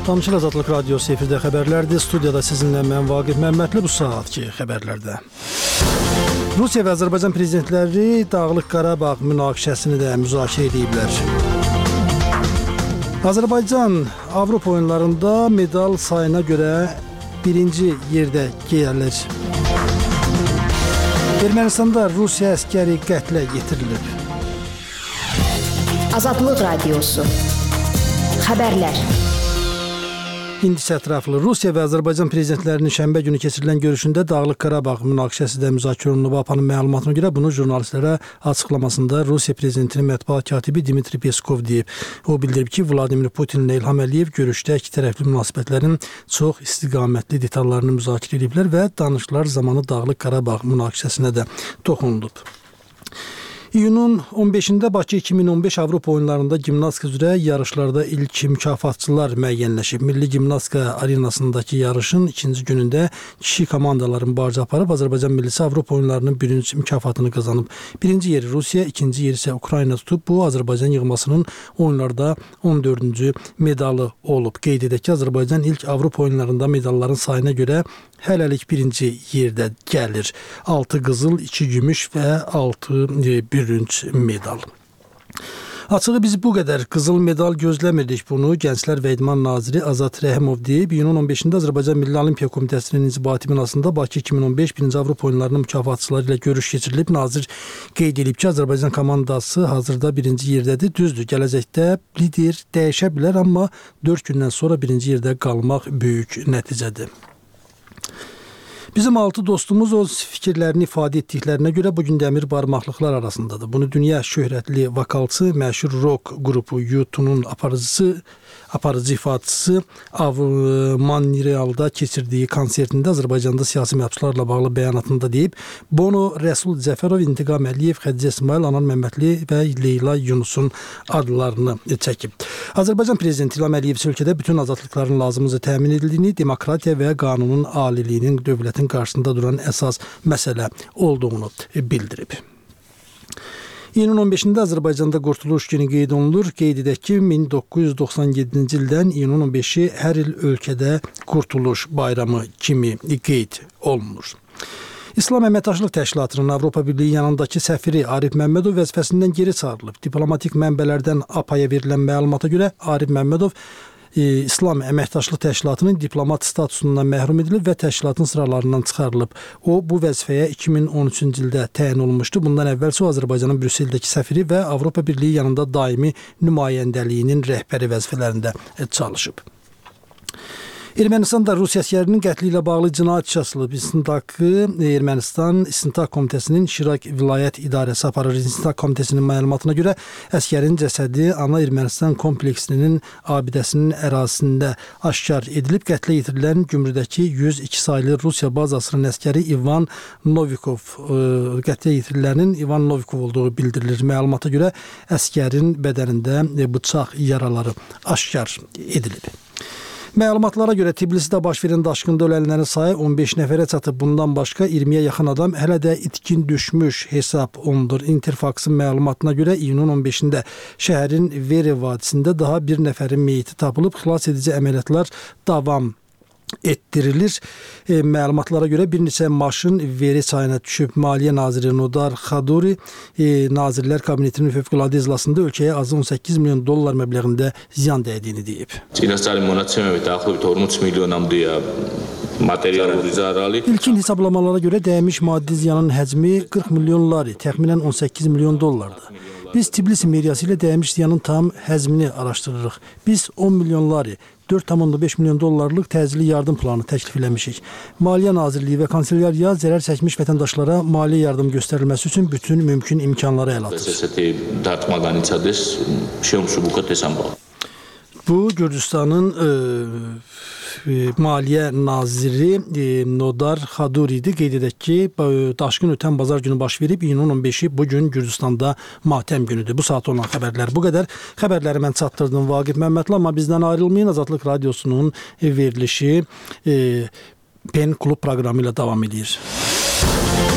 Danışır Azadlıq Radiosu efirdə xəbərlərdir. Studiyada sizinlə mən Vaqif Məmmədli bu saatki xəbərlərdə. Rusiya və Azərbaycan prezidentləri Dağlıq Qarabağ münaqişəsini də müzakirə ediblər. Azərbaycan Avropa oyunlarında medal sayına görə birinci yerdə gəlir. Ermənistanda Rusiya əskəri qətlə yetirilib. Azadlıq Radiosu xəbərlər. İndi isə ətraflı Rusiya və Azərbaycan prezidentlərinin şənbə günü keçirilən görüşündə Dağlıq Qarabağ münaqişəsi də müzakirə olunub. APA'nın məlumatına görə bunu jurnalistlərə açıqlamasında Rusiya prezidentinin mətbuat katibi Dmitri Peskov deyib. O bildirib ki, Vladimir Putinlə İlham Əliyev görüşdə ikitərəfli münasibətlərin çox istiqamətli detallarını müzakirə ediblər və danışıqlar zamanı Dağlıq Qarabağ münaqişəsinə də toxunulub. İyunun 15-də Bakı 2015 Avropa oyunlarında gimnastika üzrə yarışlarda ilk mükafatçılar müəyyənləşib. Milli Gimnastika arenasındakı yarışın ikinci günündə kişi komandaların barca aparıb Azərbaycan millisi Avropa oyunlarının birinci mükafatını qazanıb. Birinci yeri Rusiya, ikinci yeri isə Ukrayna tutub. Bu Azərbaycan yığmasının oyunlarda 14-cü medalı olub. Qeyd edək ki, Azərbaycan ilk Avropa oyunlarında medalların sayına görə hələlik birinci yerdə gəlir. 6 qızıl, 2 gümüş və 6 bürünc medal. Açığı biz bu qədər qızıl medal gözləmirdik. Bunu Gənclər və İdman naziri Azad Rəhimov deyib. İyunun 15-də Azərbaycan Milli Olimpiya Komitəsinin inzibati binasında Bakı 2015 1-ci Avropa oyunlarının mükafatçıları ilə görüş keçirilib. Nazir qeyd edib ki, Azərbaycan komandası hazırda birinci yerdədir. Düzdür, gələcəkdə lider dəyişə bilər, amma 4 gündən sonra birinci yerdə qalmaq böyük nəticədir. Bizim 6 dostumuz öz fikirlərini ifadə etdiklərinə görə bugün dəmir barmaqlıqlar arasındadır. Bunu dünya şöhrətli vokalçı, məşhur rock qrupu U2'nun aparıcı ifaçısı Maniralda keçirdiyi konsertində Azərbaycanda siyasi məhbuslarla bağlı bəyanatında deyib. Bono, Rəsul Cəfərov, İntiqam Əliyev, Xədicə İsmail, Anan Məmmədli və Leyla Yunusun adlarını çəkib. Azərbaycan prezidenti İlham Əliyev ölkədə bütün azadlıqların lazımıca təmin edildiyini, demokratiya və qanunun aliliyinin dövlətin qarşısında duran əsas məsələ olduğunu bildirib. İyunun 15-də Azərbaycanda Qurtuluş günü qeyd olunur. Qeyd edək ki, 1997-ci ildən iyunun 15-i hər il ölkədə Qurtuluş bayramı kimi qeyd olunur. İslam Əməkdaşlıq Təşkilatının Avropa Birliyi yanındakı səfiri Arif Məmmədov vəzifəsindən geri çağırılıb. Diplomatik mənbələrdən APA'ya verilən məlumata görə Arif Məmmədov İslam Əməkdaşlıq Təşkilatının diplomat statusundan məhrum edilib və təşkilatın sıralarından çıxarılıb. O, bu vəzifəyə 2013-cü ildə təyin olunmuşdu. Bundan əvvəlsə o, Azərbaycanın Brüsseldəki səfiri və Avropa Birliyi yanında daimi nümayəndəliyinin rəhbəri vəzifələrində çalışıb. Ermənistanda Rusiya əskərinin qətli ilə bağlı cinayət işi açılıb. Ermənistan İstintaq Komitəsinin Şirak vilayət idarəsi aparır. İstintaq Komitəsinin məlumatına görə əskərin cəsədi ana Ermənistan kompleksinin abidəsinin ərazisində aşkar edilib. Qətlə yetirilən Gümrüdəki 102 saylı Rusiya bazasının əskəri İvan Novikov, qətlə yetirilənin İvan Novikov olduğu bildirilir. Məlumata görə əskərin bədənində bıçaq yaraları aşkar edilib. Məlumatlara görə Tbilisidə baş verən daşqında ölənlərin sayı 15 nəfərə çatıb. Bundan başqa 20-yə yaxın adam hələ də itkin düşmüş hesab olunur. Interfaxın məlumatına görə iyunun 15-də şəhərin Veri vadisində daha bir nəfərin meyiti tapılıb. Xilas edici əməliyyatlar davam etdirilir. Məlumatlara görə bir neçə maşın Veri çayına düşüb. Maliyyə naziri Nodar Khaduri Nazirlər Kabinetinin fövqəladə iclasında ölkəyə azı 18 milyon dollar məbləğində ziyan dəydiyini deyib. Çinəstəli monatçəməvi daxilib 13 milyonamdıya material zararlı. İlkin hesablamalara görə dəymiş maddi ziyanın həcmi 40 milyon lari, təxminən 18 milyon dollardır. Biz Tbilisi meriyası ilə dəymiş ziyanın tam həzmini araşdırırıq. Biz 10 milyon lari, 4,5 milyon dollarlıq təcili yardım planı təklif eləmişik. Maliyyə Nazirliyi və Kanselyariya zərər çəkmiş vətəndaşlara maliyyə yardım göstərilməsi üçün bütün mümkün imkanları əl atır. Bu, Gürcüstanın Maliyyə Naziri Nodar Khaduri idi. Qeyd edək ki, daşqın ötən bazar günü baş verib. İyunun 15-i bugün Gürcüstanda matəm günüdür. Bu saat olan xəbərlər bu qədər. Xəbərləri mən çatdırdım Vaqif Məmmədli, amma bizdən ayrılmayın. Azadlıq Radiosunun verilişi PEN Klub proqramı ilə davam edir.